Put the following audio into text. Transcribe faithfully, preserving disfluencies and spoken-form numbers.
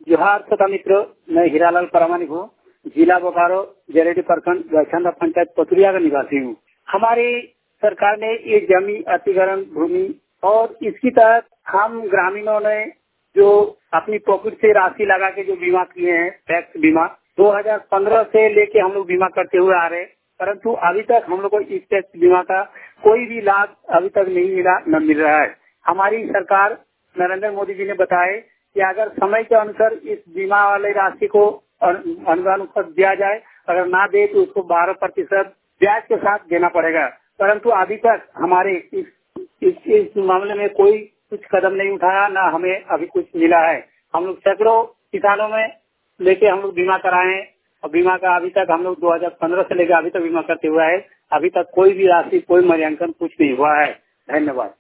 जोहार श्रोता मित्रों, मैं हीरालाल प्रामाणिक हूँ। जिला बोकारो, जरेडी प्रखंड, गौचंदा पंचायत पथुरिया का निवासी हूँ। हमारी सरकार ने ये जमीन अतिक्रमण भूमि और इसकी तहत हम ग्रामीणों ने जो अपनी पॉकेट से राशि लगा के जो बीमा किए हैं, टैक्स बीमा दो हज़ार पंद्रह से लेके हम लोग बीमा करते हुए आ रहे हैं, परंतु अभी तक हम लोग को इस टैक्स बीमा का कोई भी लाभ अभी तक नहीं मिला, न मिल रहा है। हमारी सरकार नरेंद्र मोदी जी ने बताया कि अगर समय के अनुसार इस बीमा वाले राशि को अनुदान दिया जाए, अगर ना दे तो उसको बारह प्रतिशत ब्याज के साथ देना पड़ेगा। परंतु अभी तक हमारे इस, इस, इस मामले में कोई कुछ कदम नहीं उठाया, ना हमें अभी कुछ मिला है। हम लोग सैकड़ों किसानों में लेके हम लोग बीमा कराए हैं और बीमा का अभी तक हम लोग दो हज़ार पंद्रह से लेकर अभी तक बीमा करते हुए है। अभी तक कोई भी राशि, कोई मूल्यांकन कुछ नहीं हुआ है। धन्यवाद।